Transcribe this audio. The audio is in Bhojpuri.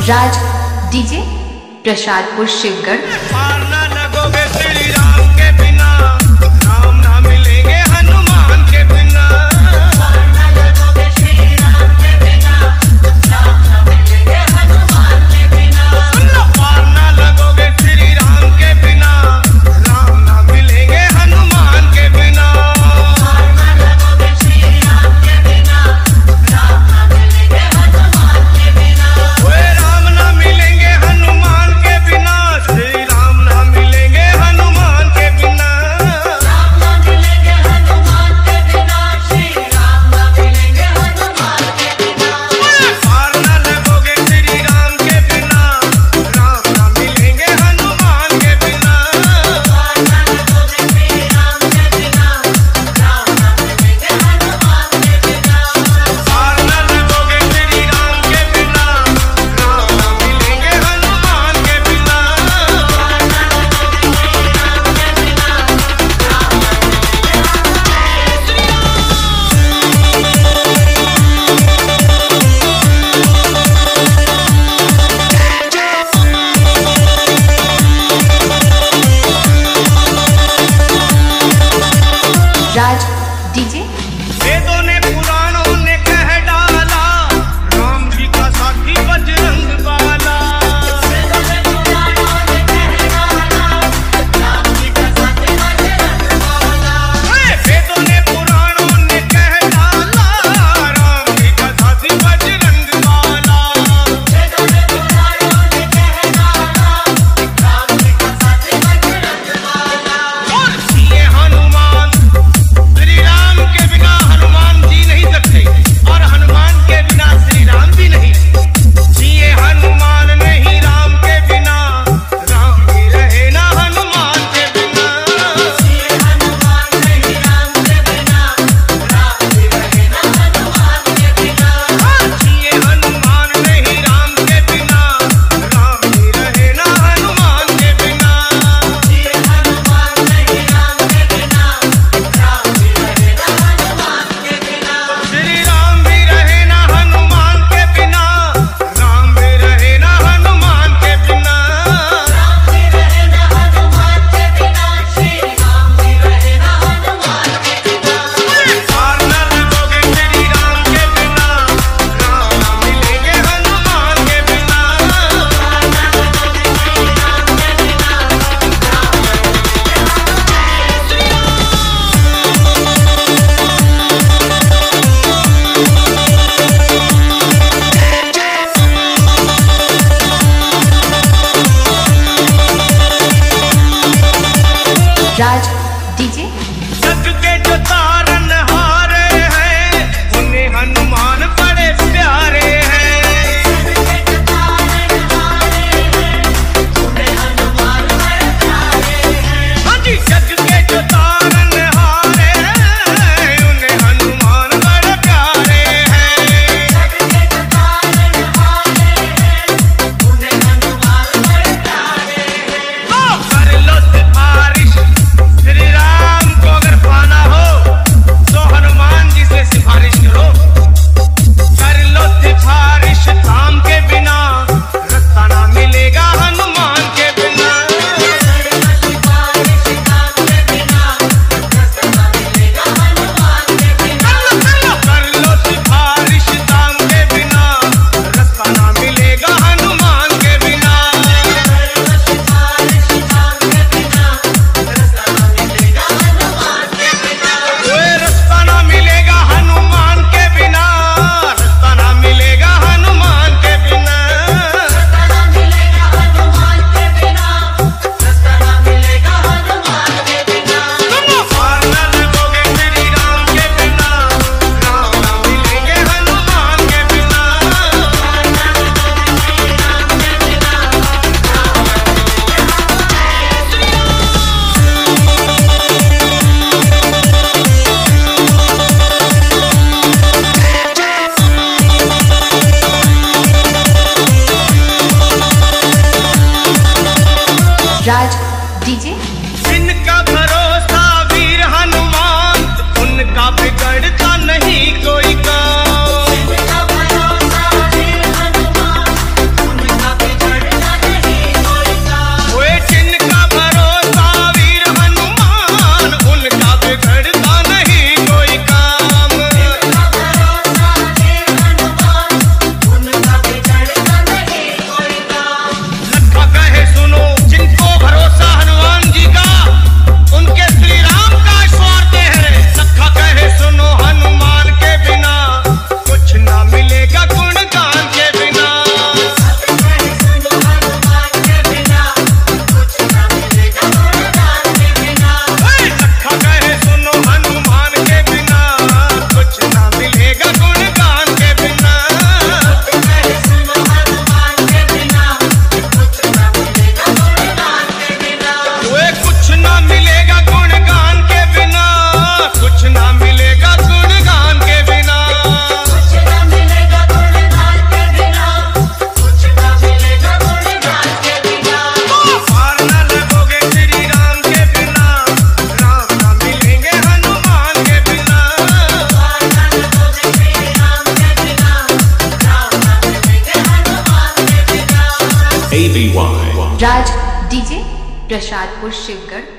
राज डीजे प्रसादपुर शिवगढ़। पार ना लगोगे श्री राम के बिना, राम ना मिलेंगे हनुमान के बिना। पार ना लगोगे श्री राम के बिना, राम ना मिलेंगे हनुमान के बिना। पार ना लगोगे श्री राम के बिना, राम ना मिलेंगे हनुमान के बिना। पार ना लगोगे श्री राम के बिना, राम ना मिलेंगे हनुमान के बिना। ओए राम ना मिलेंगे हनुमान के बिना, श्री राम ना मिलेंगे हनुमान के बिना। राम ना मिलेंगे हनुमान के बिना, श्री राम ना मिलेंगे हनुमान के बिना। पार ना लगोगे श्री राम के बिना, राम ना मिलेंगे हनुमान के बिना। पार ना लगोगे श्री राम के बिना, राम ना मिलेंगे हनुमान के बिना। पार ना लगोगे श्री राम के बिना, राम ना मिलेंगे हनुमान के बिना। राज डीजे वेदों ने पुराणों ने कह डाला, राम जी का साथी बजरंग बाला। वेदों ने पुराणों ने कह डाला, राम जी का साथी बजरंग बाला। वेदों ने पुराणों ने कह डाला, राम जी का साथी बजरंग बाला। वेदों ने पुराणों ने कह डाला, राम जी का साथी बजरंग बाला। और ये हनुमान श्री राम के बिना हनुमान जी नहीं सकते, और हनुमान के बिना श्री राम भी नहीं। जिए हनुमान नहीं राम के बिना, राम भी रहे ना हनुमान के बिना। श्री हनुमान नहीं राम के बिना, राम भी रहे ना हनुमान के बिना। जिए हनुमान नहीं राम के बिना, राम भी रहे ना हनुमान के बिना। श्री हनुमान नहीं राम के बिना, राम भी रहे ना हनुमान के बिना। श्री राम भी रहे ना हनुमान के बिना, राम भी रहे ना हनुमान के बिना। राम भी रहे ना हनुमान के बिना, श्री राम भी रहे ना हनुमान के बिना। पार ना लगोगे श्री राम के बिना, राम ना मिलेंगे हनुमान के बिना। पार ना लगोगे श्री राम के बिना, राम ना राज डीजे जग के जो तारन हारे हैं, उन्हें हनुमान बड़े प्यारे हैं। हाँ जी, जग के जो तारन हारे हैं, उन्हें हनुमान बड़े प्यारे हैं। तो कर लो सिफारिश, श्री राम को अगर पाना हो तो हनुमान जी से सिफारिश करो। कर लो सिफारिश राम के बिना, रास्ता ना मिलेगा हनुमान के बिना। कर लो सिफारिश राम के बिना, रास्ता ना मिलेगा हनुमान के बिना। ओए रास्ता ना मिलेगा हनुमान के बिना, रास्ता ना मिलेगा हनुमान के बिना। तुम पार ना लगोगे श्री राम के बिना, राम ना मिलेंगे हनुमान के बिना। राज डीजे जिनका भरोसा वीर हनुमान, उनका बिगड़ता नहीं कोई काम। भरोसा वीर हनुमान, उनका ABY. राज डीजे प्रसादपुर शिवगढ़।